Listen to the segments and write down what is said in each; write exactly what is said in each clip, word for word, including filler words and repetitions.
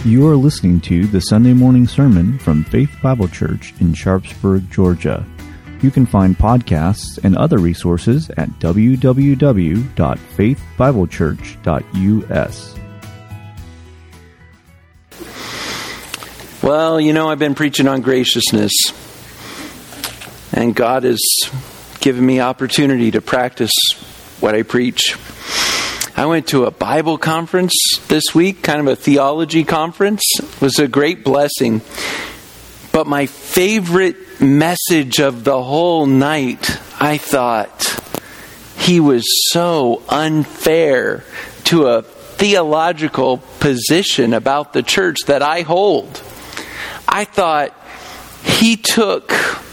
You are listening to the Sunday morning sermon from Faith Bible Church in Sharpsburg, Georgia. You can find podcasts and other resources at w w w dot faith bible church dot u s. Well, you know, I've been preaching on graciousness, and God has given me opportunity to practice what I preach. I went to a Bible conference this week, kind of a theology conference. It was a great blessing. But my favorite message of the whole night, I thought, he was so unfair to a theological position about the church that I hold. I thought he took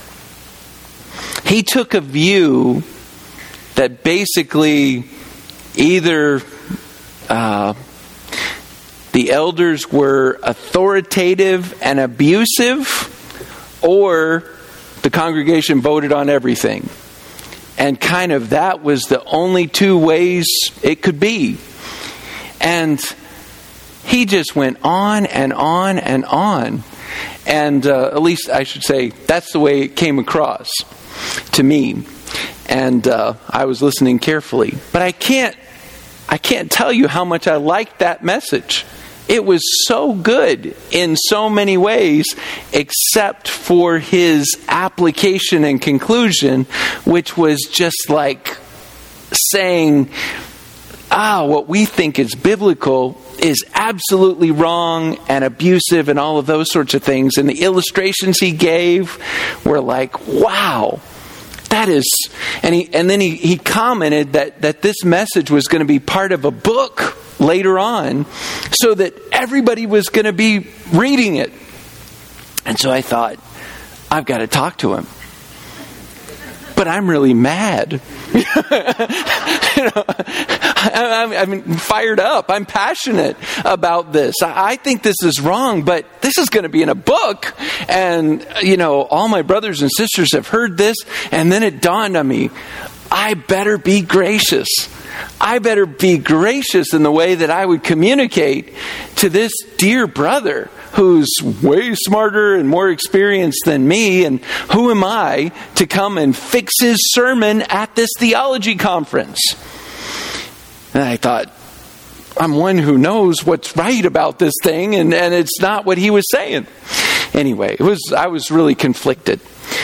he took a view that basically either uh, the elders were authoritative and abusive, or the congregation voted on everything. And kind of that was the only two ways it could be. And he just went on and on and on. And uh, at least I should say that's the way it came across to me. And uh, I was listening carefully. But I can't I can't tell you how much I liked that message. It was so good in so many ways, except for his application and conclusion, which was just like saying, ah, what we think is biblical is absolutely wrong and abusive and all of those sorts of things. And the illustrations he gave were like, wow. That is, and he and then he, he commented that, that this message was going to be part of a book later on, so that everybody was going to be reading it. And so I thought, I've got to talk to him. But I'm really mad. you know, I, I'm, I'm fired up. I'm passionate about this. I, I think this is wrong, but this is going to be in a book. And, you know, all my brothers and sisters have heard this. And then it dawned on me, I better be gracious. I better be gracious in the way that I would communicate to this dear brother who's way smarter and more experienced than me. And who am I to come and fix his sermon at this theology conference? And I thought, I'm one who knows what's right about this thing, and, and it's not what he was saying. Anyway, it was I was really conflicted.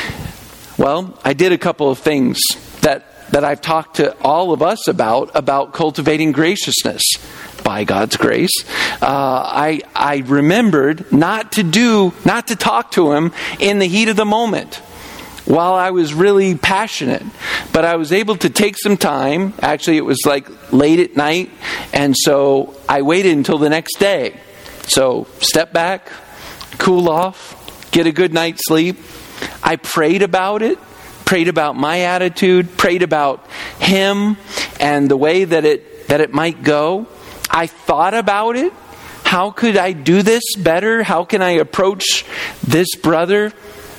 Well, I did a couple of things that that I've talked to all of us about, about cultivating graciousness by God's grace. Uh, I I remembered not to do, not to talk to him in the heat of the moment while I was really passionate. But I was able to take some time. Actually, it was like late at night. And so I waited until the next day. So step back, cool off, get a good night's sleep. I prayed about it. Prayed about my attitude, prayed about him and the way that it that it might go. I thought about it. How could I do this better? How can I approach this brother?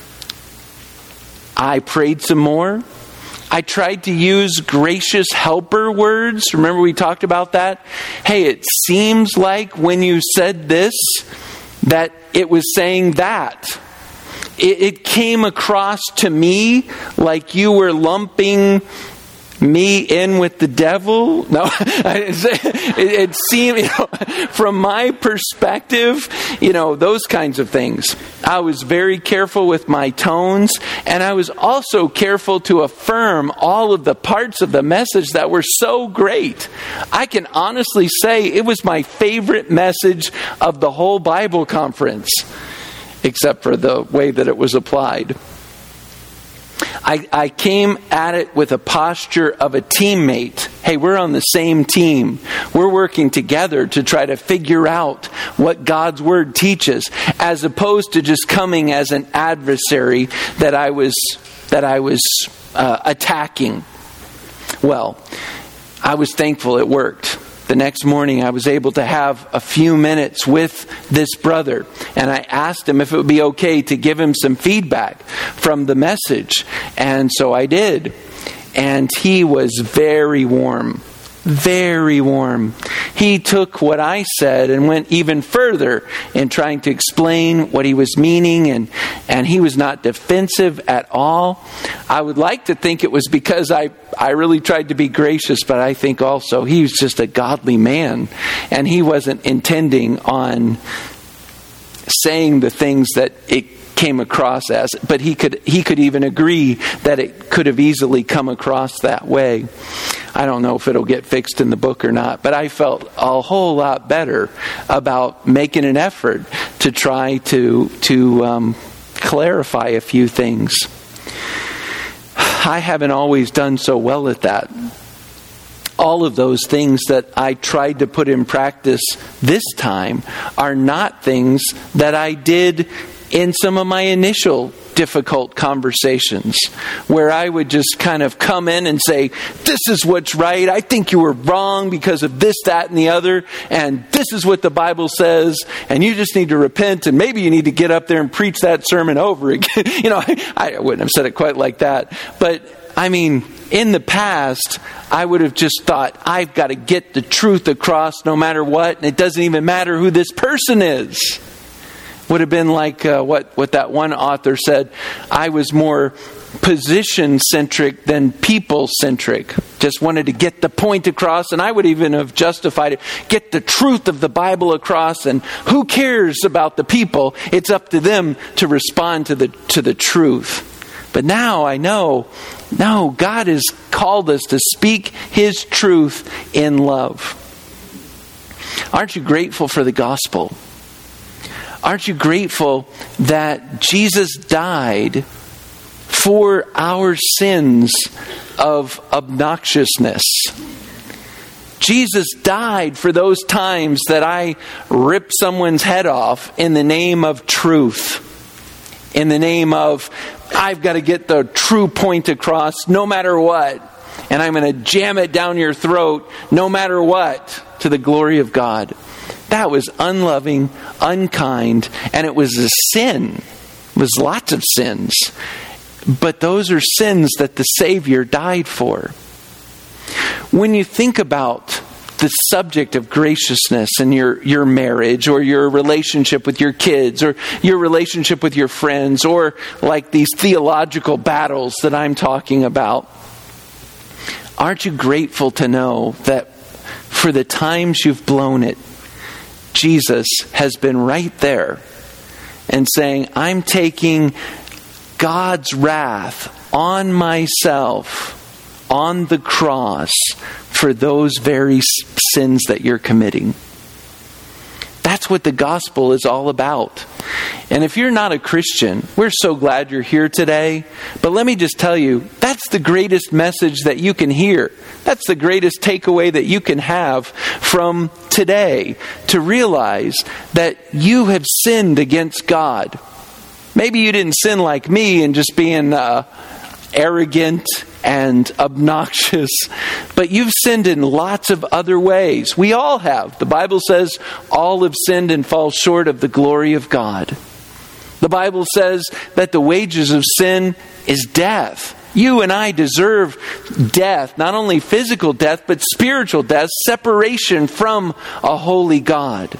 I prayed some more. I tried to use gracious helper words. Remember we talked about that? Hey, it seems like when you said this, that it was saying that. It came across to me like you were lumping me in with the devil. No, it, it seemed, you know, from my perspective, you know, those kinds of things. I was very careful with my tones, and I was also careful to affirm all of the parts of the message that were so great. I can honestly say it was my favorite message of the whole Bible conference, except for the way that it was applied. I, I came at it with a posture of a teammate. Hey, we're on the same team. We're working together to try to figure out what God's Word teaches, as opposed to just coming as an adversary that I was that I was uh, attacking. Well, I was thankful it worked. The next morning, I was able to have a few minutes with this brother, and I asked him if it would be okay to give him some feedback from the message. And so I did. And he was very warm, very warm. He took what I said and went even further in trying to explain what he was meaning, and, and he was not defensive at all. I would like to think it was because I, I really tried to be gracious, but I think also he was just a godly man, and he wasn't intending on saying the things that it came across as, but he could he could even agree that it could have easily come across that way. I don't know if it'll get fixed in the book or not, but I felt a whole lot better about making an effort to try to to um, clarify a few things. I haven't always done so well at that. All of those things that I tried to put in practice this time are not things that I did in some of my initial difficult conversations, where I would just kind of come in and say, this is what's right. I think you were wrong because of this, that, and the other. And this is what the Bible says. And you just need to repent. And maybe you need to get up there and preach that sermon over again. You know, I, I wouldn't have said it quite like that. But I mean, in the past, I would have just thought, I've got to get the truth across no matter what. And it doesn't even matter who this person is. Would have been like uh, what, what that one author said. I was more position-centric than people-centric. Just wanted to get the point across, and I would even have justified it. Get the truth of the Bible across, and who cares about the people? It's up to them to respond to the to the truth. But now I know, no, God has called us to speak His truth in love. Aren't you grateful for the gospel? Aren't you grateful that Jesus died for our sins of obnoxiousness? Jesus died for those times that I ripped someone's head off in the name of truth. In the name of, I've got to get the true point across no matter what. And I'm going to jam it down your throat no matter what, to the glory of God. That was unloving, unkind, and it was a sin. It was lots of sins. But those are sins that the Savior died for. When you think about the subject of graciousness in your, your marriage, or your relationship with your kids, or your relationship with your friends, or like these theological battles that I'm talking about, aren't you grateful to know that for the times you've blown it, Jesus has been right there and saying, I'm taking God's wrath on myself on the cross for those very sins that you're committing. That's what the gospel is all about. And if you're not a Christian, we're so glad you're here today. But let me just tell you, that's the greatest message that you can hear. That's the greatest takeaway that you can have from today, to realize that you have sinned against God. Maybe you didn't sin like me and just being uh, arrogant and obnoxious, but you've sinned in lots of other ways. We all have. The Bible says all have sinned and fall short of the glory of God. The Bible says that the wages of sin is death. You and I deserve death, not only physical death, but spiritual death, separation from a holy God.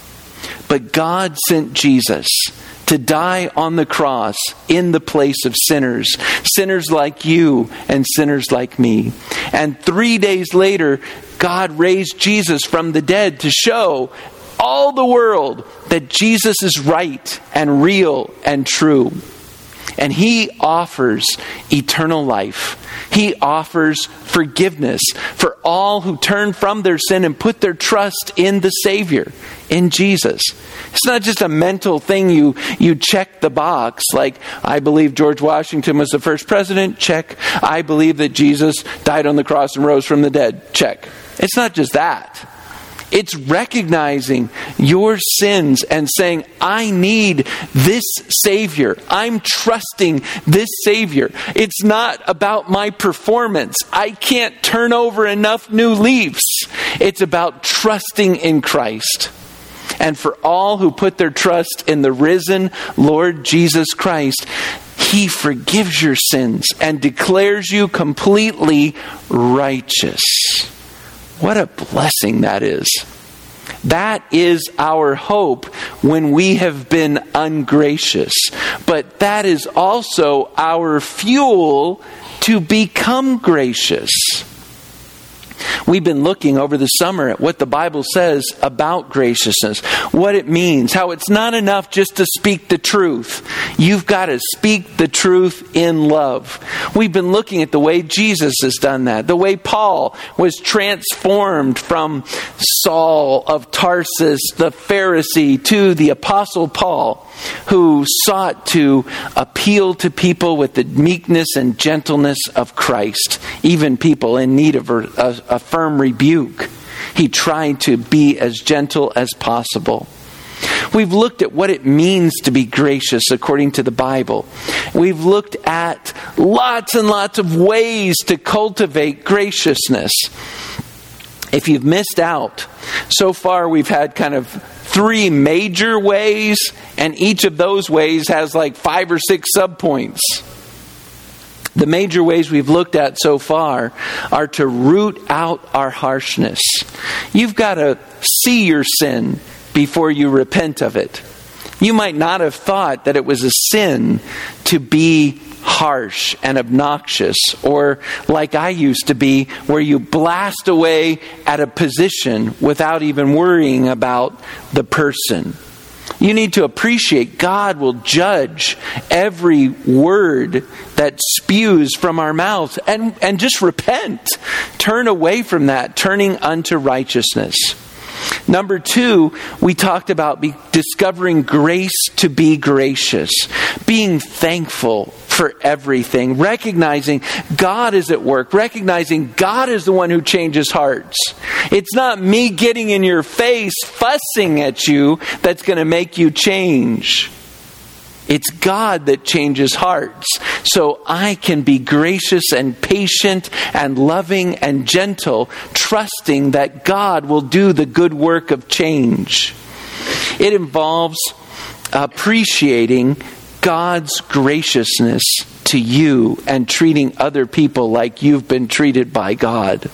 But God sent Jesus to die on the cross in the place of sinners. Sinners like you and sinners like me. And three days later, God raised Jesus from the dead to show all the world that Jesus is right and real and true. And He offers eternal life. He offers forgiveness for all who turn from their sin and put their trust in the Savior, in Jesus. It's not just a mental thing you, you check the box, like, I believe George Washington was the first president, check. I believe that Jesus died on the cross and rose from the dead, check. It's not just that. It's recognizing your sins and saying, I need this Savior. I'm trusting this Savior. It's not about my performance. I can't turn over enough new leaves. It's about trusting in Christ. And for all who put their trust in the risen Lord Jesus Christ, He forgives your sins and declares you completely righteous. What a blessing that is. That is our hope when we have been ungracious. But that is also our fuel to become gracious. We've been looking over the summer at what the Bible says about graciousness, what it means, how it's not enough just to speak the truth. You've got to speak the truth in love. We've been looking at the way Jesus has done that, the way Paul was transformed from Saul of Tarsus, the Pharisee, to the Apostle Paul, who sought to appeal to people with the meekness and gentleness of Christ, even people in need of a, a, a firm rebuke. He tried to be as gentle as possible. We've looked at what it means to be gracious according to the Bible. We've looked at lots and lots of ways to cultivate graciousness. If you've missed out, so far we've had kind of three major ways, and each of those ways has like five or six subpoints. The major ways we've looked at so far are to root out our harshness. You've got to see your sin before you repent of it. You might not have thought that it was a sin to be harsh and obnoxious, or like I used to be, where you blast away at a position without even worrying about the person. You need to appreciate God will judge every word that spews from our mouths, and, and just repent. Turn away from that, turning unto righteousness. Number two, we talked about be discovering grace to be gracious, being thankful for everything, recognizing God is at work, recognizing God is the one who changes hearts. It's not me getting in your face, fussing at you, that's going to make you change. It's God that changes hearts. So I can be gracious and patient and loving and gentle, trusting that God will do the good work of change. It involves appreciating God's graciousness to you and treating other people like you've been treated by God.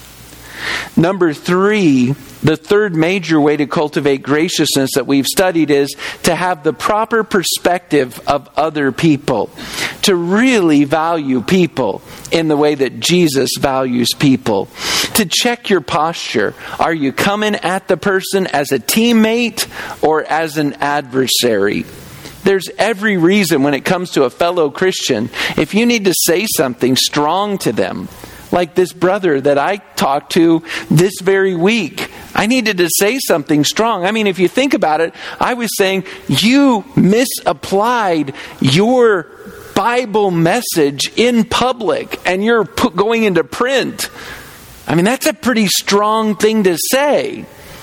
Number three, the third major way to cultivate graciousness that we've studied is to have the proper perspective of other people, to really value people in the way that Jesus values people, to check your posture. Are you coming at the person as a teammate or as an adversary? There's every reason when it comes to a fellow Christian, if you need to say something strong to them, like this brother that I talked to this very week, I needed to say something strong. I mean, if you think about it, I was saying, you misapplied your Bible message in public and you're put, going into print. I mean, that's a pretty strong thing to say.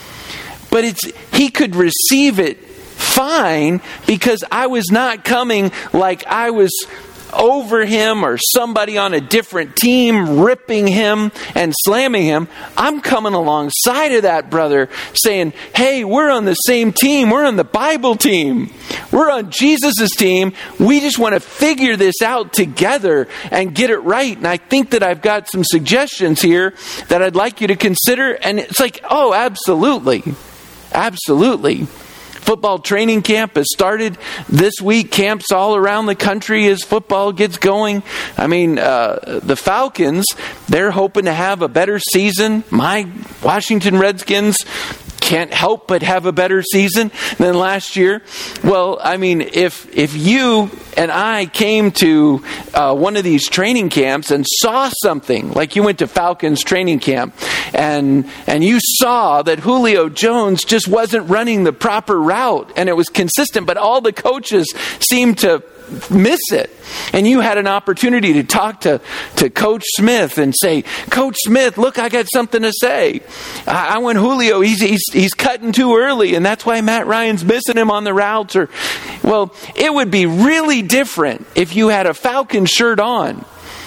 But it's he could receive it fine because I was not coming like I was over him or somebody on a different team ripping him and slamming him. I'm coming alongside of that brother saying, hey, we're on the same team. We're on the Bible team. We're on Jesus' team. We just want to figure this out together and get it right. And I think that I've got some suggestions here that I'd like you to consider. And it's like, oh, absolutely. Absolutely. Football training camp has started this week. Camps all around the country as football gets going. I mean, uh, the Falcons, they're hoping to have a better season. My Washington Redskins can't help but have a better season than last year. Well, I mean, if if you and I came to uh, one of these training camps and saw something, like you went to Falcons training camp, and and you saw that Julio Jones just wasn't running the proper route, and it was consistent, but all the coaches seemed to miss it. And you had an opportunity to talk to, to Coach Smith and say, Coach Smith, look, I got something to say. I, I want Julio, he's, he's, he's cutting too early, and that's why Matt Ryan's missing him on the routes. Or, well, it would be really different if you had a Falcon shirt on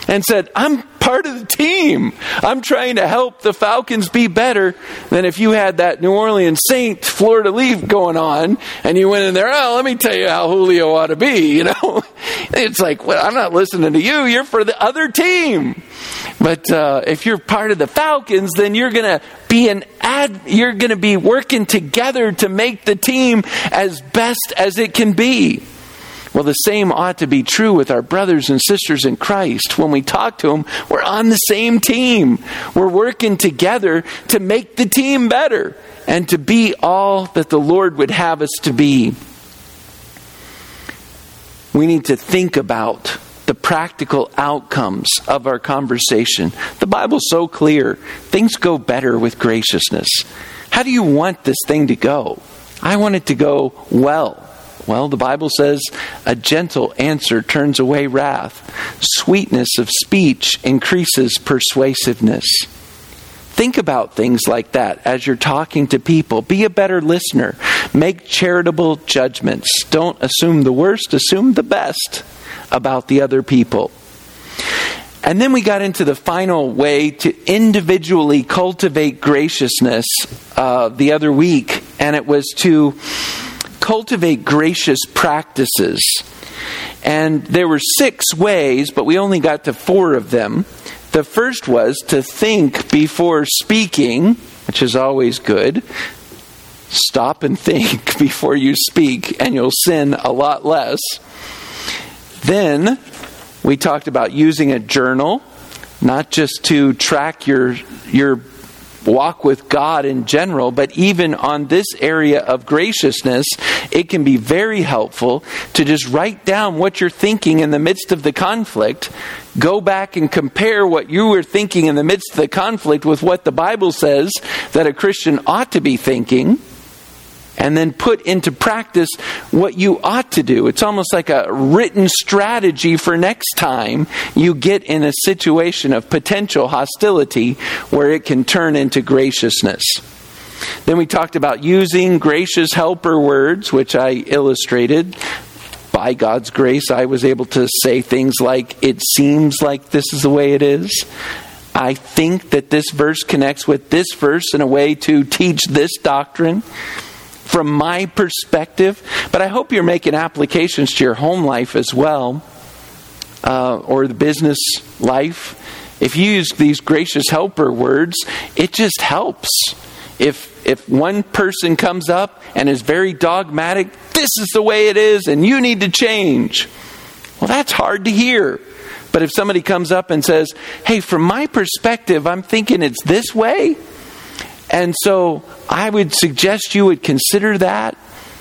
and said, I'm part of the team. I'm trying to help the Falcons be better than if you had that New Orleans Saints fleur-de-lis going on and you went in there, oh, let me tell you how Julio ought to be, you know. It's like, well, I'm not listening to you. You're for the other team. But uh, if you're part of the Falcons, then you're going to be an ad. You're going to be working together to make the team as best as it can be. Well, the same ought to be true with our brothers and sisters in Christ. When we talk to them, we're on the same team. We're working together to make the team better and to be all that the Lord would have us to be. We need to think about the practical outcomes of our conversation. The Bible's so clear. Things go better with graciousness. How do you want this thing to go? I want it to go well. Well, the Bible says a gentle answer turns away wrath. Sweetness of speech increases persuasiveness. Think about things like that as you're talking to people. Be a better listener. Make charitable judgments. Don't assume the worst, assume the best about the other people. And then we got into the final way to individually cultivate graciousness uh, the other week, and it was to cultivate gracious practices. And there were six ways, but we only got to four of them. The first was to think before speaking, which is always good. Stop and think before you speak, and you'll sin a lot less. Then we talked about using a journal, not just to track your your walk with God in general, but even on this area of graciousness, it can be very helpful to just write down what you're thinking in the midst of the conflict. Go back and compare what you were thinking in the midst of the conflict with what the Bible says that a Christian ought to be thinking, and then put into practice what you ought to do. It's almost like a written strategy for next time you get in a situation of potential hostility where it can turn into graciousness. Then we talked about using gracious helper words, which I illustrated. By God's grace, I was able to say things like, it seems like this is the way it is. I think that this verse connects with this verse in a way to teach this doctrine. From my perspective, but I hope you're making applications to your home life as well, uh, or the business life. If you use these gracious helper words, it just helps. If if one person comes up and is very dogmatic, this is the way it is and you need to change. Well, that's hard to hear. But if somebody comes up and says, hey, from my perspective, I'm thinking it's this way, and so I would suggest you would consider that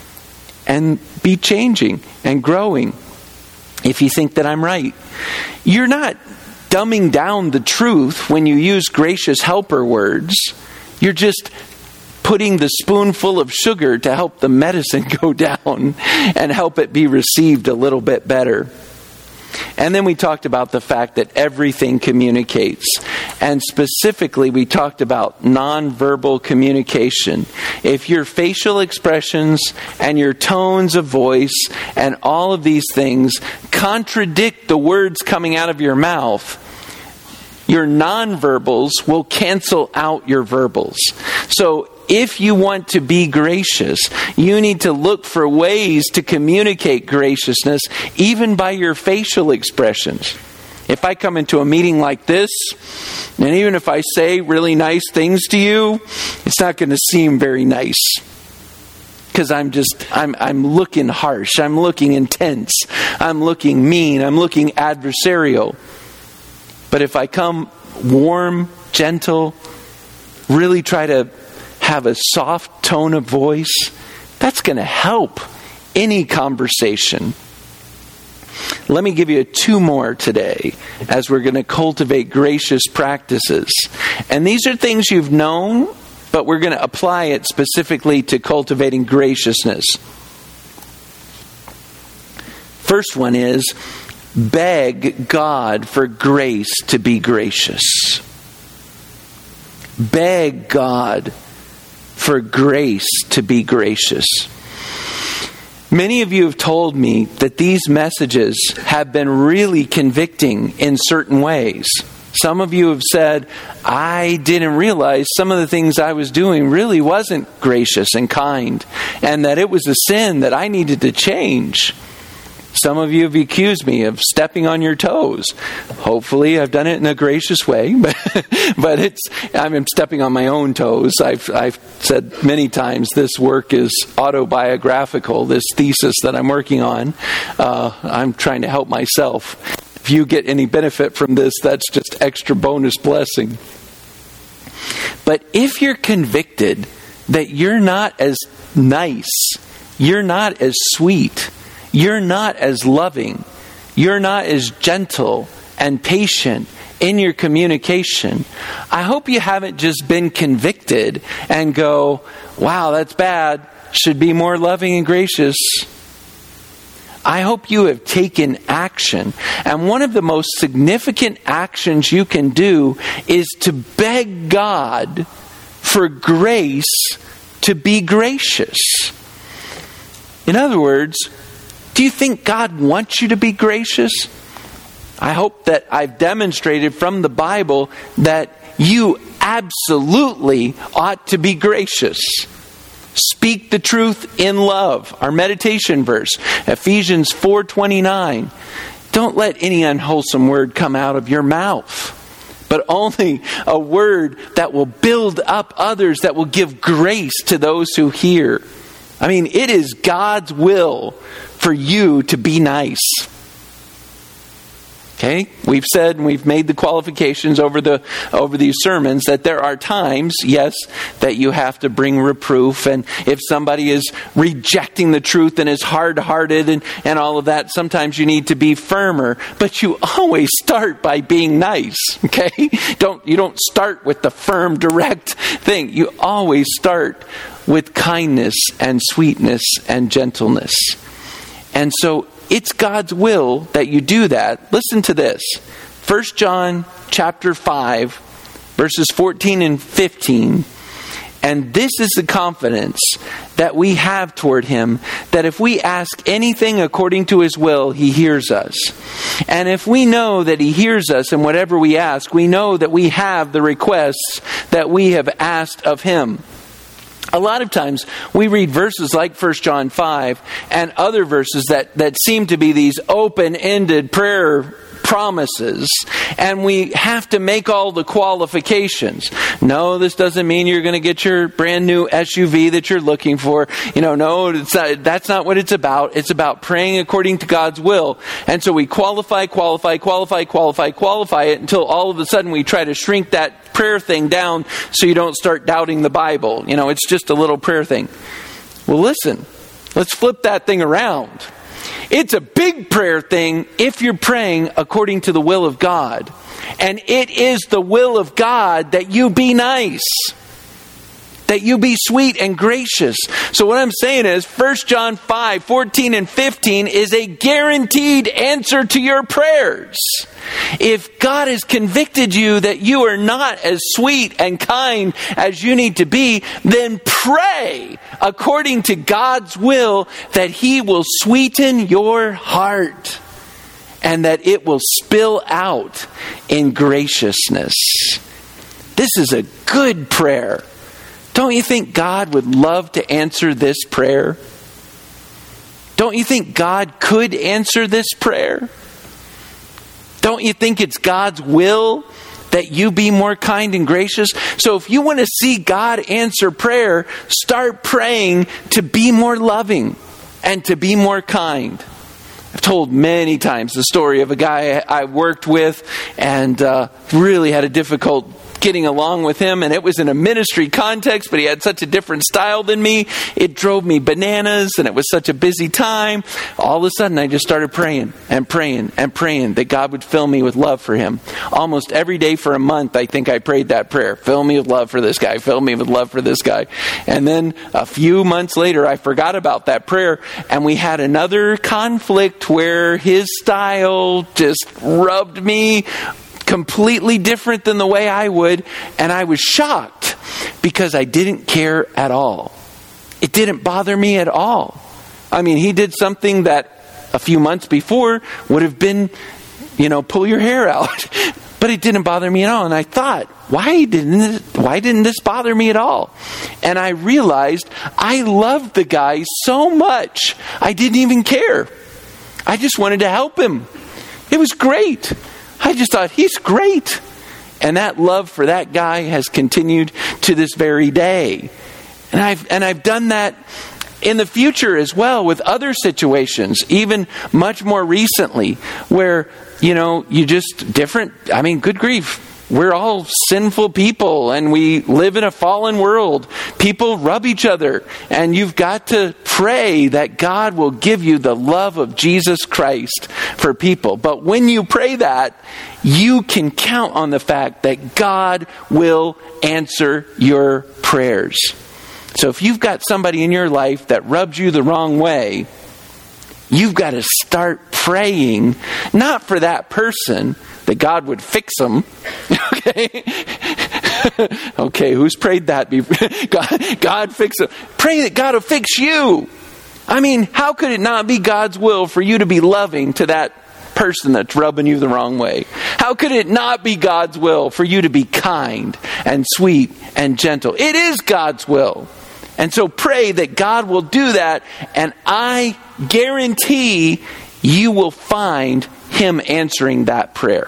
and be changing and growing if you think that I'm right. You're not dumbing down the truth when you use gracious helper words. You're just putting the spoonful of sugar to help the medicine go down and help it be received a little bit better. And then we talked about the fact that everything communicates. And specifically, we talked about nonverbal communication. If your facial expressions and your tones of voice and all of these things contradict the words coming out of your mouth, your nonverbals will cancel out your verbals. So if you want to be gracious, you need to look for ways to communicate graciousness, even by your facial expressions. If I come into a meeting like this, and even if I say really nice things to you, it's not going to seem very nice. Because I'm just, I'm, I'm looking harsh, I'm looking intense, I'm looking mean, I'm looking adversarial. But if I come warm, gentle, really try to have a soft tone of voice, that's going to help any conversation. Let me give you two more today as we're going to cultivate gracious practices. And these are things you've known, but we're going to apply it specifically to cultivating graciousness. First one is, beg God for grace to be gracious. Beg God for grace to be gracious. Many of you have told me that these messages have been really convicting in certain ways. Some of you have said, I didn't realize some of the things I was doing really wasn't gracious and kind, and that it was a sin that I needed to change. Some of you have accused me of stepping on your toes. Hopefully I've done it in a gracious way, but but it's I'm stepping on my own toes. I've I've said many times this work is autobiographical, this thesis that I'm working on. Uh, I'm trying to help myself. If you get any benefit from this, that's just extra bonus blessing. But if you're convicted that you're not as nice, you're not as sweet, you're not as loving, you're not as gentle and patient in your communication, I hope you haven't just been convicted and go, wow, that's bad, should be more loving and gracious. I hope you have taken action. And one of the most significant actions you can do is to beg God for grace to be gracious. In other words, do you think God wants you to be gracious? I hope that I've demonstrated from the Bible that you absolutely ought to be gracious. Speak the truth in love. Our meditation verse, Ephesians four twenty-nine. Don't let any unwholesome word come out of your mouth, but only a word that will build up others, that will give grace to those who hear. I mean, it is God's will for you to be nice. Okay, we've said and we've made the qualifications over the over these sermons that there are times, yes, that you have to bring reproof, and if somebody is rejecting the truth and is hard-hearted and, and all of that, sometimes you need to be firmer. But you always start by being nice. Okay, don't you don't start with the firm, direct thing. You always start with kindness and sweetness and gentleness, and so it's God's will that you do that. Listen to this. First John chapter five, verses fourteen and fifteen. And this is the confidence that we have toward Him, that if we ask anything according to His will, He hears us. And if we know that He hears us in whatever we ask, we know that we have the requests that we have asked of Him. A lot of times we read verses like First John five and other verses that, that seem to be these open-ended prayer promises, and we have to make all the qualifications. No, this doesn't mean you're going to get your brand new S U V that you're looking for. You know, no, it's not, that's not what it's about. It's about praying according to God's will. And so we qualify, qualify, qualify, qualify, qualify it until all of a sudden we try to shrink that prayer thing down so you don't start doubting the Bible. You know, it's just a little prayer thing. Well, listen, let's flip that thing around. It's a big prayer thing if you're praying according to the will of God. And it is the will of God that you be nice, that you be sweet and gracious. So what I'm saying is First John five, fourteen and fifteen is a guaranteed answer to your prayers. If God has convicted you that you are not as sweet and kind as you need to be, then pray according to God's will that He will sweeten your heart and that it will spill out in graciousness. This is a good prayer. Don't you think God would love to answer this prayer? Don't you think God could answer this prayer? Don't you think it's God's will that you be more kind and gracious? So if you want to see God answer prayer, start praying to be more loving and to be more kind. I've told many times the story of a guy I worked with and uh, really had a difficult getting along with him, and it was in a ministry context, but he had such a different style than me. It drove me bananas, and it was such a busy time. All of a sudden, I just started praying and praying and praying that God would fill me with love for him. Almost every day for a month, I think I prayed that prayer. Fill me with love for this guy. Fill me with love for this guy. And then a few months later, I forgot about that prayer, and we had another conflict where his style just rubbed me completely different than the way I would, and I was shocked because I didn't care at all. It didn't bother me at all. I mean, he did something that a few months before would have been, you know, pull your hair out. But it didn't bother me at all. And I thought, why didn't it, why didn't this bother me at all? And I realized I loved the guy so much, I didn't even care. I just wanted to help him. It was great. I just thought, he's great. And that love for that guy has continued to this very day. And I've and I've done that in the future as well with other situations, even much more recently, where, you know, you just different, I mean, good grief. We're all sinful people and we live in a fallen world. People rub each other, and you've got to pray that God will give you the love of Jesus Christ for people. But when you pray that, you can count on the fact that God will answer your prayers. So if you've got somebody in your life that rubs you the wrong way, you've got to start praying, not for that person, that God would fix them. Okay? Okay, who's prayed that before? God, God fix them. Pray that God will fix you. I mean, how could it not be God's will for you to be loving to that person that's rubbing you the wrong way? How could it not be God's will for you to be kind and sweet and gentle? It is God's will. And so pray that God will do that, and I guarantee you will find Him answering that prayer.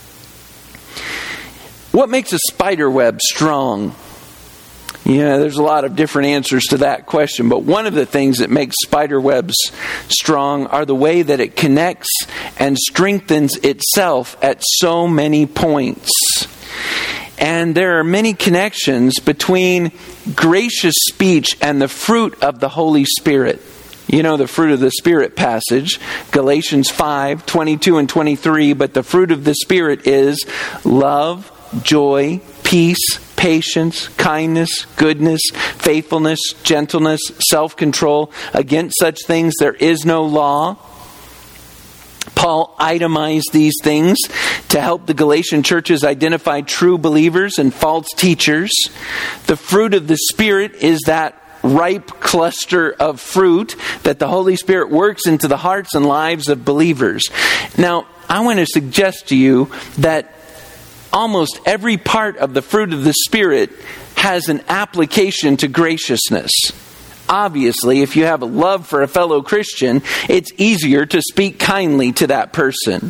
What makes a spider web strong? Yeah, there's a lot of different answers to that question, but one of the things that makes spider webs strong are the way that it connects and strengthens itself at so many points. And there are many connections between gracious speech and the fruit of the Holy Spirit. You know the fruit of the Spirit passage, Galatians five, twenty-two and twenty-three, but the fruit of the Spirit is love, joy, peace, patience, kindness, goodness, faithfulness, gentleness, self-control. Against such things there is no law. Paul itemized these things to help the Galatian churches identify true believers and false teachers. The fruit of the Spirit is that ripe cluster of fruit that the Holy Spirit works into the hearts and lives of believers. Now, I want to suggest to you that almost every part of the fruit of the Spirit has an application to graciousness. Obviously, if you have a love for a fellow Christian, it's easier to speak kindly to that person.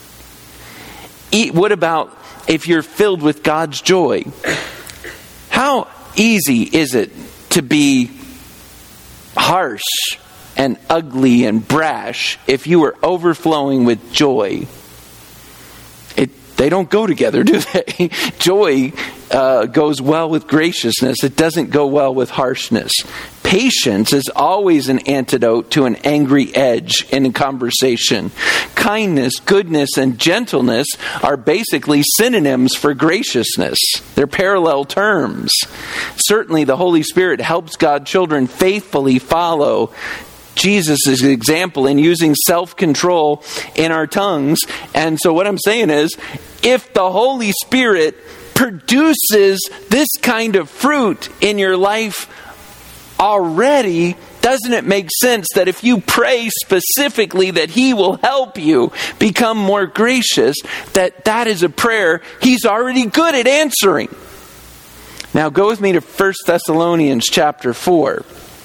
What about if you're filled with God's joy? How easy is it to be harsh and ugly and brash if you are overflowing with joy? It, they don't go together, do they? Joy uh, goes well with graciousness. It doesn't go well with harshness. Patience is always an antidote to an angry edge in a conversation. Kindness, goodness, and gentleness are basically synonyms for graciousness. They're parallel terms. Certainly, the Holy Spirit helps God's children faithfully follow Jesus' example in using self-control in our tongues. And so what I'm saying is, if the Holy Spirit produces this kind of fruit in your life already, doesn't it make sense that if you pray specifically that He will help you become more gracious, that that is a prayer He's already good at answering? Now go with me to First Thessalonians chapter four.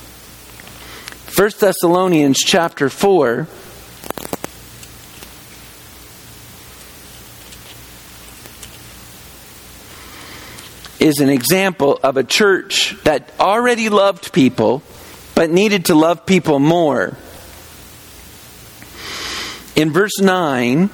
First Thessalonians chapter four. Is an example of a church that already loved people, but needed to love people more. In verse nine,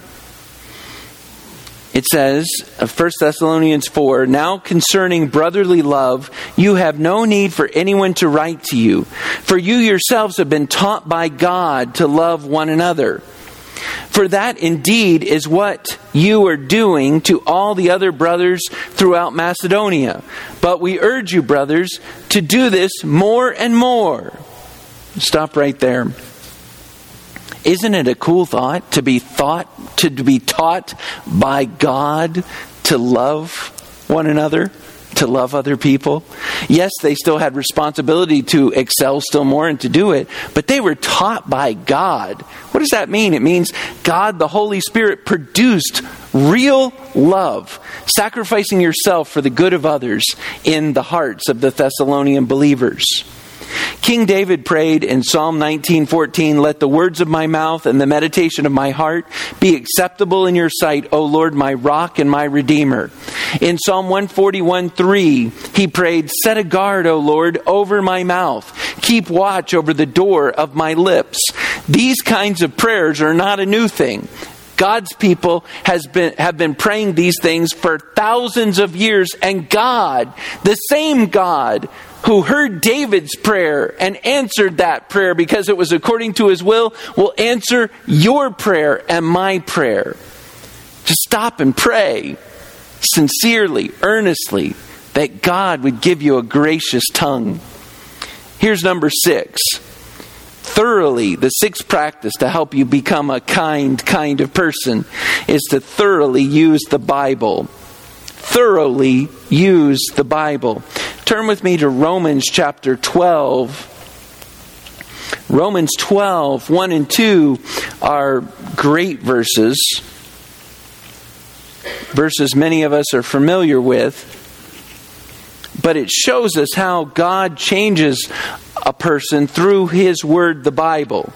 it says, of First Thessalonians four, now concerning brotherly love, you have no need for anyone to write to you, for you yourselves have been taught by God to love one another. For that indeed is what you are doing to all the other brothers throughout Macedonia. But we urge you, brothers, to do this more and more. Stop right there. Isn't it a cool thought to be thought to be taught by God to love one another? to love other people. Yes, they still had responsibility to excel still more and to do it, but they were taught by God. What does that mean? It means God, the Holy Spirit, produced real love, sacrificing yourself for the good of others in the hearts of the Thessalonian believers. King David prayed in Psalm nineteen fourteen, "Let the words of my mouth and the meditation of my heart be acceptable in your sight, O Lord, my rock and my redeemer." In Psalm one forty-one three, he prayed, "Set a guard, O Lord, over my mouth. Keep watch over the door of my lips." These kinds of prayers are not a new thing. God's people has been have been praying these things for thousands of years, and God, the same God who heard David's prayer and answered that prayer because it was according to his will, will answer your prayer and my prayer. Just stop and pray sincerely, earnestly, that God would give you a gracious tongue. Here's number six. Thoroughly, the sixth practice to help you become a kind kind of person is to thoroughly use the Bible. Thoroughly use the Bible. Turn with me to Romans chapter twelve. Romans twelve, one and two are great verses. Verses many of us are familiar with. But it shows us how God changes a person through His Word, the Bible.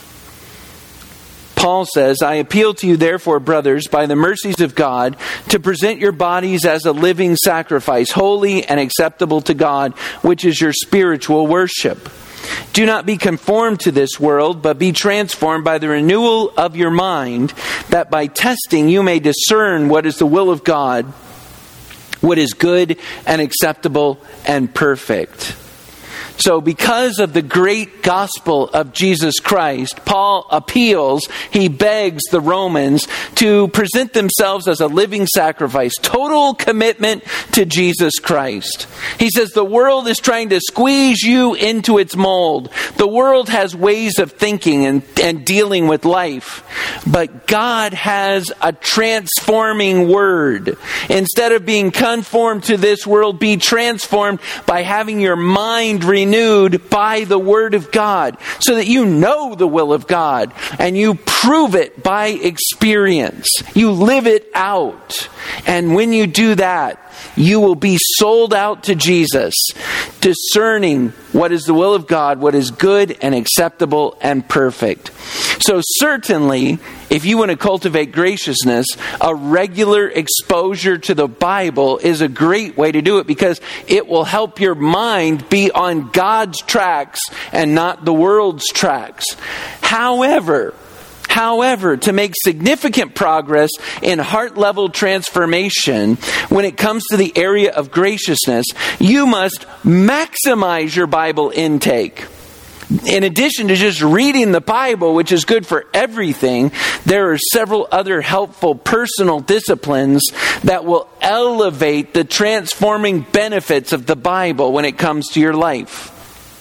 Paul says, "I appeal to you therefore, brothers, by the mercies of God, to present your bodies as a living sacrifice, holy and acceptable to God, which is your spiritual worship. Do not be conformed to this world, but be transformed by the renewal of your mind, that by testing you may discern what is the will of God, what is good and acceptable and perfect." So because of the great gospel of Jesus Christ, Paul appeals, he begs the Romans to present themselves as a living sacrifice, total commitment to Jesus Christ. He says the world is trying to squeeze you into its mold. The world has ways of thinking and, and dealing with life. But God has a transforming word. Instead of being conformed to this world, be transformed by having your mind renewed. renewed by the Word of God, so that you know the will of God and you prove it by experience. You live it out. And when you do that, you will be sold out to Jesus, discerning what is the will of God, what is good and acceptable and perfect. So certainly, if you want to cultivate graciousness, a regular exposure to the Bible is a great way to do it, because it will help your mind be on God's tracks and not the world's tracks. However, However, to make significant progress in heart-level transformation when it comes to the area of graciousness, you must maximize your Bible intake. In addition to just reading the Bible, which is good for everything, there are several other helpful personal disciplines that will elevate the transforming benefits of the Bible when it comes to your life.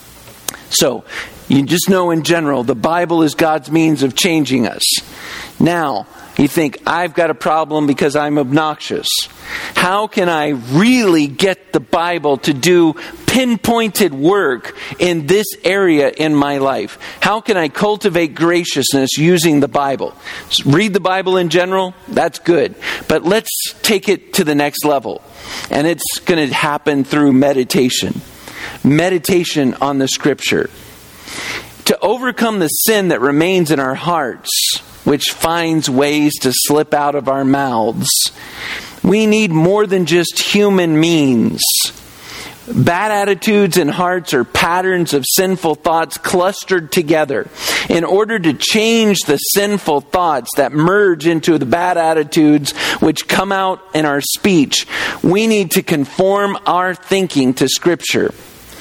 So, you just know in general, the Bible is God's means of changing us. Now, you think, I've got a problem because I'm obnoxious. How can I really get the Bible to do pinpointed work in this area in my life? How can I cultivate graciousness using the Bible? Read the Bible in general, that's good. But let's take it to the next level. And it's going to happen through meditation. Meditation on the Scripture. To overcome the sin that remains in our hearts, which finds ways to slip out of our mouths, we need more than just human means. Bad attitudes and hearts are patterns of sinful thoughts clustered together. In order to change the sinful thoughts that merge into the bad attitudes which come out in our speech, we need to conform our thinking to Scripture.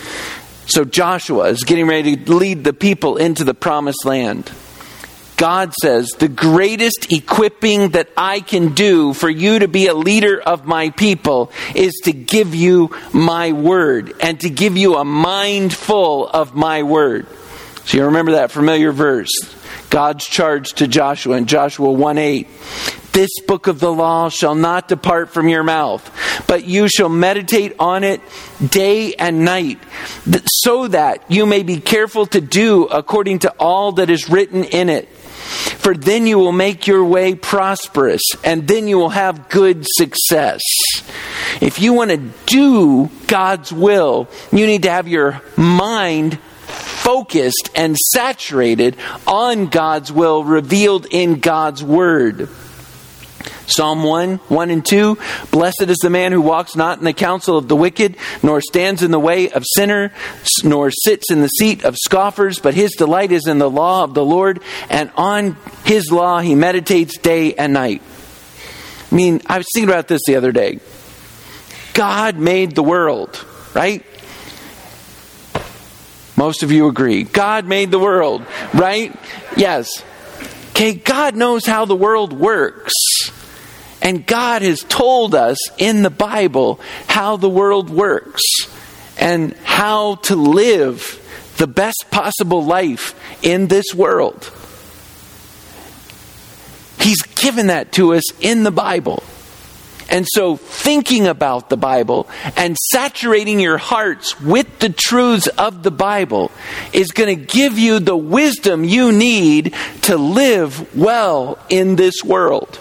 So Joshua is getting ready to lead the people into the promised land. God says, the greatest equipping that I can do for you to be a leader of my people is to give you my word and to give you a mind full of my word. So you remember that familiar verse. God's charge to Joshua in Joshua one eight. this book of the law shall not depart from your mouth, but you shall meditate on it day and night, so that you may be careful to do according to all that is written in it. For then you will make your way prosperous, and then you will have good success. If you want to do God's will, you need to have your mind focused and saturated on God's will revealed in God's Word. Psalm one, one and two, blessed is the man who walks not in the counsel of the wicked, nor stands in the way of sinner, nor sits in the seat of scoffers, but his delight is in the law of the Lord, and on his law he meditates day and night. I mean, I was thinking about this the other day. God made the world, right? Most of you agree. God made the world, right? Yes. Okay, God knows how the world works. And God has told us in the Bible how the world works and how to live the best possible life in this world. He's given that to us in the Bible. And so thinking about the Bible and saturating your hearts with the truths of the Bible is going to give you the wisdom you need to live well in this world.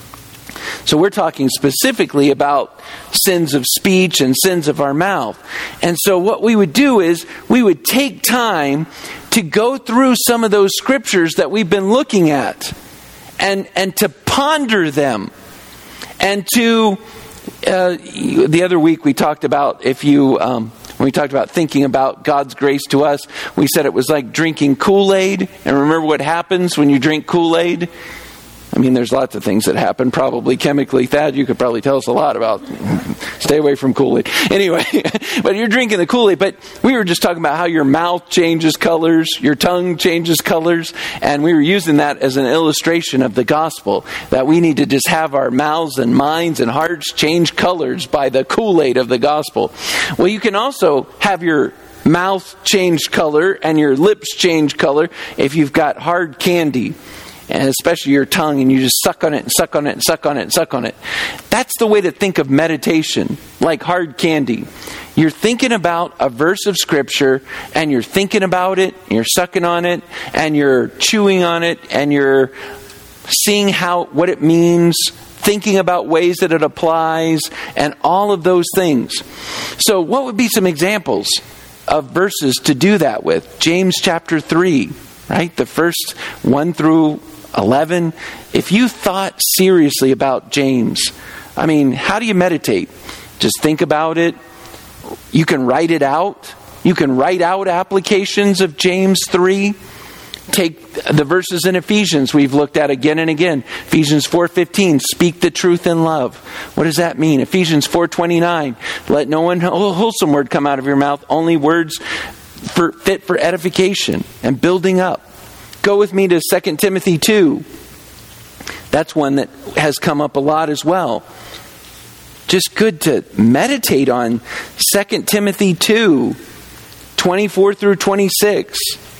So we're talking specifically about sins of speech and sins of our mouth. And so what we would do is we would take time to go through some of those scriptures that we've been looking at and, and to ponder them. And to, uh, the other week we talked about if you, um, when we talked about thinking about God's grace to us, we said it was like drinking Kool-Aid. And remember what happens when you drink Kool-Aid? I mean, there's lots of things that happen, probably chemically. Thad, you could probably tell us a lot about. Stay away from Kool-Aid. Anyway, but you're drinking the Kool-Aid. But we were just talking about how your mouth changes colors, your tongue changes colors, and we were using that as an illustration of the gospel, that we need to just have our mouths and minds and hearts change colors by the Kool-Aid of the gospel. Well, you can also have your mouth change color and your lips change color if you've got hard candy. And especially your tongue, and you just suck on it and suck on it and suck on it and suck on it. That's the way to think of meditation, like hard candy. You're thinking about a verse of Scripture, and you're thinking about it, and you're sucking on it, and you're chewing on it, and you're seeing how what it means, thinking about ways that it applies, and all of those things. So what would be some examples of verses to do that with? James chapter three, right? The first one through eleven. If you thought seriously about James, I mean, how do you meditate? Just think about it. You can write it out. You can write out applications of James three. Take the verses in Ephesians we've looked at again and again. Ephesians four fifteen, speak the truth in love. What does that mean? Ephesians four twenty-nine, let no unwholesome word come out of your mouth, only words for, fit for edification and building up. Go with me to Second Timothy two. That's one that has come up a lot as well. Just good to meditate on Second Timothy two, twenty-four through twenty-six.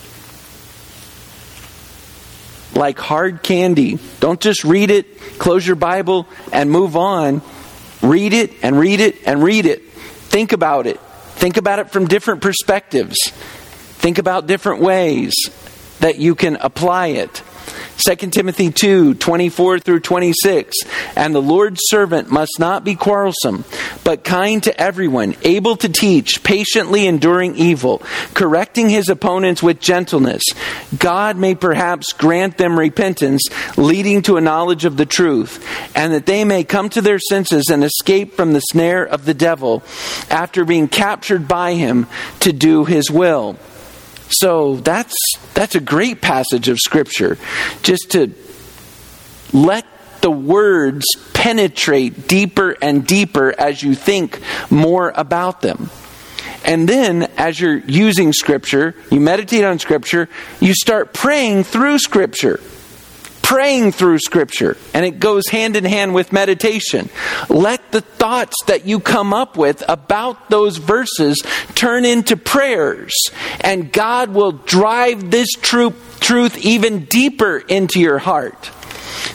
Like hard candy. Don't just read it, close your Bible, and move on. Read it and read it and read it. Think about it. Think about it from different perspectives. Think about different ways that you can apply it. Second Timothy two, twenty-four through twenty-six. And the Lord's servant must not be quarrelsome, but kind to everyone, able to teach, patiently enduring evil, correcting his opponents with gentleness. God may perhaps grant them repentance, leading to a knowledge of the truth, and that they may come to their senses and escape from the snare of the devil, after being captured by him to do his will. So that's that's a great passage of Scripture. Just to let the words penetrate deeper and deeper as you think more about them. And then as you're using Scripture, you meditate on Scripture, you start praying through Scripture. Praying through Scripture. And it goes hand in hand with meditation. Let the thoughts that you come up with about those verses turn into prayers. And God will drive this truth, truth even deeper into your heart.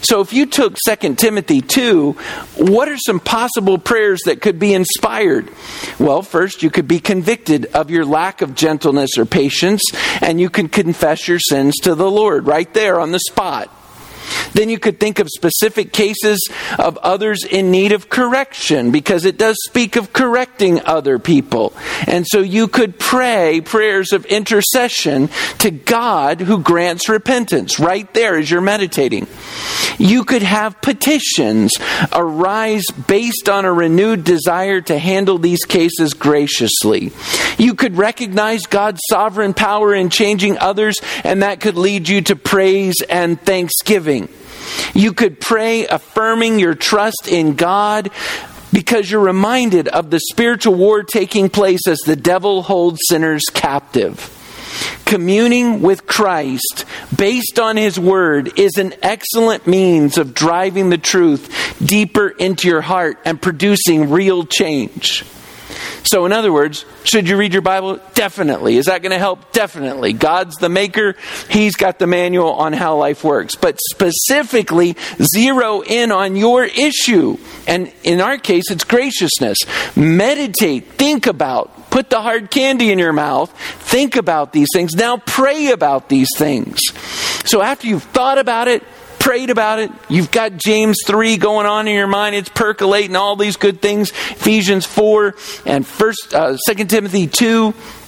So if you took Second Timothy two, what are some possible prayers that could be inspired? Well, first, you could be convicted of your lack of gentleness or patience, and you can confess your sins to the Lord right there on the spot. Then you could think of specific cases of others in need of correction, because it does speak of correcting other people. And so you could pray prayers of intercession to God who grants repentance right there as you're meditating. You could have petitions arise based on a renewed desire to handle these cases graciously. You could recognize God's sovereign power in changing others, and that could lead you to praise and thanksgiving. You could pray affirming your trust in God because you're reminded of the spiritual war taking place as the devil holds sinners captive. Communing with Christ based on His Word is an excellent means of driving the truth deeper into your heart and producing real change. So in other words, should you read your Bible? Definitely. Is that going to help? Definitely. God's the maker. He's got the manual on how life works. But specifically, zero in on your issue. And in our case, it's graciousness. Meditate. Think about. Put the hard candy in your mouth. Think about these things. Now pray about these things. So after you've thought about it, prayed about it, you've got James three going on in your mind, it's percolating, all these good things, Ephesians four and first, uh, Second Timothy two,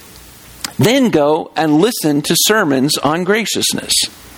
then go and listen to sermons on graciousness.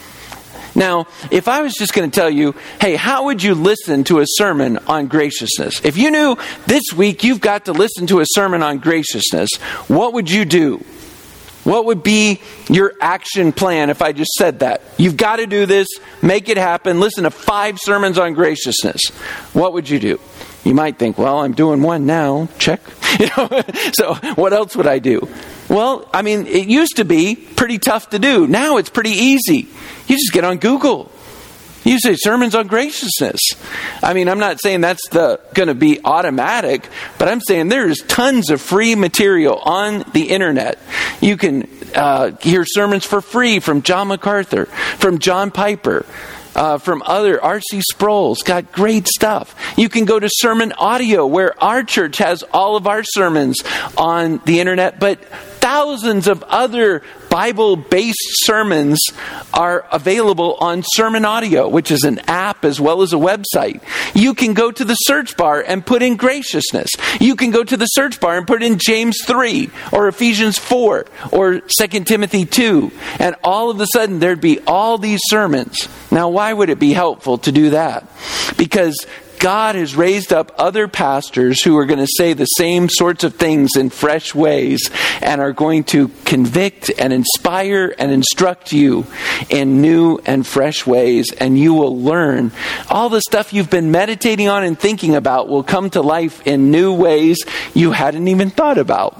Now, if I was just going to tell you, hey, how would you listen to a sermon on graciousness? If you knew this week you've got to listen to a sermon on graciousness, what would you do? What would be your action plan if I just said that? You've got to do this, make it happen, listen to five sermons on graciousness. What would you do? You might think, well, I'm doing one now, check. You know, so what else would I do? Well, I mean, it used to be pretty tough to do. Now it's pretty easy. You just get on Google. You say sermons on graciousness. I mean, I'm not saying that's the going to be automatic, but I'm saying there's tons of free material on the internet. You can uh, hear sermons for free from John MacArthur, from John Piper, uh, from other R C Sproul's got great stuff. You can go to Sermon Audio, where our church has all of our sermons on the internet, but thousands of other Bible-based sermons are available on Sermon Audio, which is an app as well as a website. You can go to the search bar and put in graciousness. You can go to the search bar and put in James three or Ephesians four or Second Timothy two. And all of a sudden there'd be all these sermons. Now, why would it be helpful to do that? Because God has raised up other pastors who are going to say the same sorts of things in fresh ways and are going to convict and inspire and instruct you in new and fresh ways. And you will learn all the stuff you've been meditating on and thinking about will come to life in new ways you hadn't even thought about.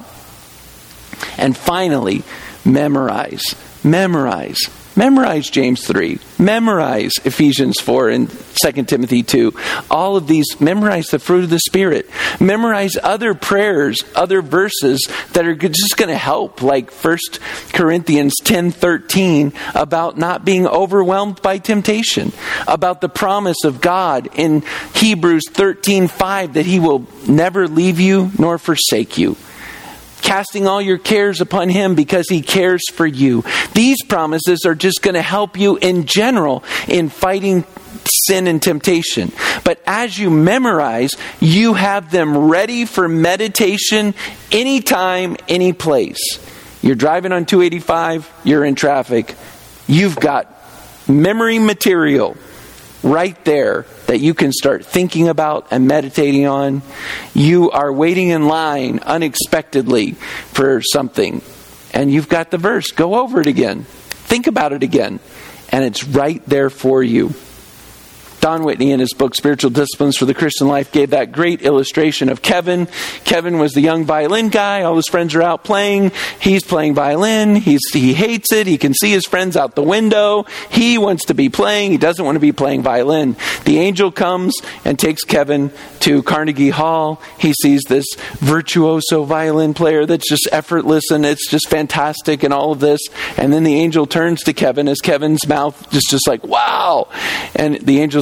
And finally, memorize. Memorize. Memorize James three. Memorize Ephesians four and Second Timothy two. All of these, memorize the fruit of the Spirit. Memorize other prayers, other verses that are just going to help, like First Corinthians ten thirteen, about not being overwhelmed by temptation, about the promise of God in Hebrews thirteen five that He will never leave you nor forsake you. Casting all your cares upon Him because He cares for you. These promises are just going to help you in general in fighting sin and temptation. But as you memorize, you have them ready for meditation anytime, any place. You're driving on two eighty-five, you're in traffic. You've got memory material right there that you can start thinking about and meditating on. You are waiting in line unexpectedly for something, and you've got the verse. Go over it again. Think about it again. And it's right there for you. Don Whitney, in his book, Spiritual Disciplines for the Christian Life, gave that great illustration of Kevin. Kevin was the young violin guy. All his friends are out playing. He's playing violin. He's, he hates it. He can see his friends out the window. He wants to be playing. He doesn't want to be playing violin. The angel comes and takes Kevin to Carnegie Hall. He sees this virtuoso violin player that's just effortless, and it's just fantastic and all of this. And then the angel turns to Kevin as Kevin's mouth is just like, wow. And the angel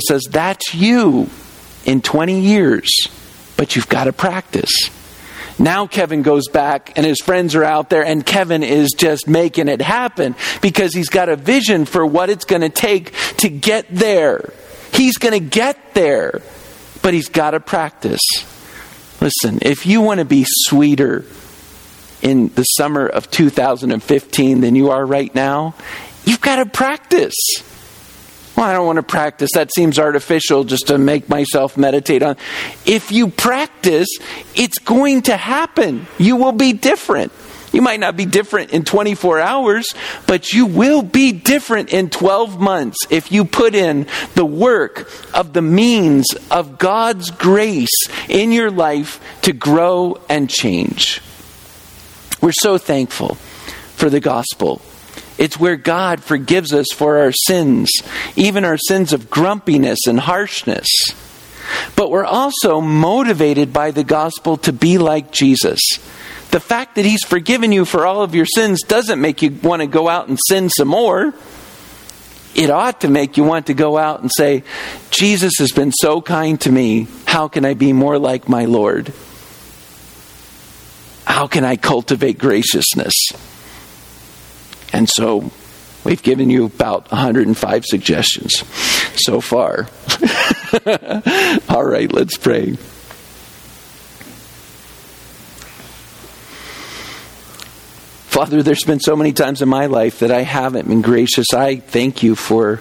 says, that's you in twenty years, but you've got to practice. Now Kevin goes back and his friends are out there and Kevin is just making it happen because he's got a vision for what it's going to take to get there. He's going to get there, but he's got to practice. Listen, if you want to be sweeter in the summer of two thousand fifteen than you are right now, you've got to practice. Well, I don't want to practice. That seems artificial just to make myself meditate on. If you practice, it's going to happen. You will be different. You might not be different in twenty-four hours, but you will be different in twelve months if you put in the work of the means of God's grace in your life to grow and change. We're so thankful for the gospel. It's where God forgives us for our sins, even our sins of grumpiness and harshness. But we're also motivated by the gospel to be like Jesus. The fact that He's forgiven you for all of your sins doesn't make you want to go out and sin some more. It ought to make you want to go out and say, Jesus has been so kind to me. How can I be more like my Lord? How can I cultivate graciousness? And so we've given you about one hundred five suggestions so far. All right, let's pray. Father, there's been so many times in my life that I haven't been gracious. I thank you for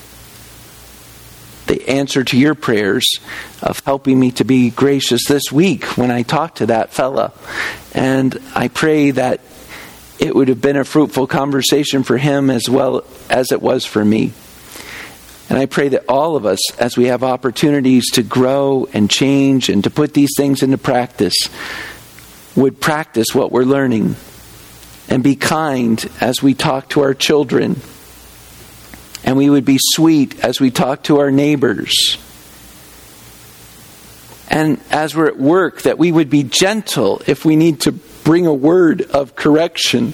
the answer to your prayers of helping me to be gracious this week when I talked to that fella. And I pray that it would have been a fruitful conversation for him as well as it was for me. And I pray that all of us, as we have opportunities to grow and change and to put these things into practice, would practice what we're learning and be kind as we talk to our children. And we would be sweet as we talk to our neighbors. And as we're at work, that we would be gentle if we need to bring a word of correction.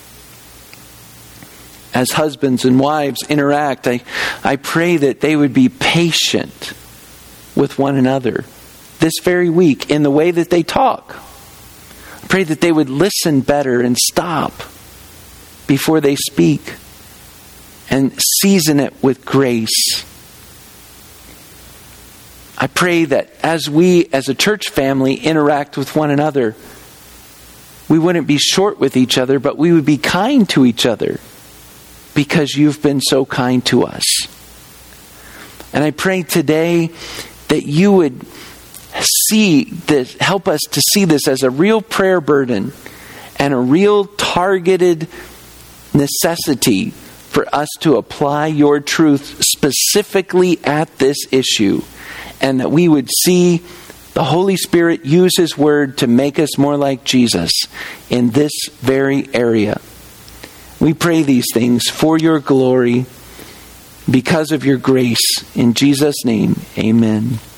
As husbands and wives interact, I, I pray that they would be patient with one another this very week in the way that they talk. I pray that they would listen better and stop before they speak and season it with grace. I pray that as we as a church family interact with one another, we wouldn't be short with each other, but we would be kind to each other because you've been so kind to us. And I pray today that you would see this, help us to see this as a real prayer burden and a real targeted necessity for us to apply your truth specifically at this issue, and that we would see the Holy Spirit use His Word to make us more like Jesus in this very area. We pray these things for your glory, because of your grace. In Jesus' name, amen.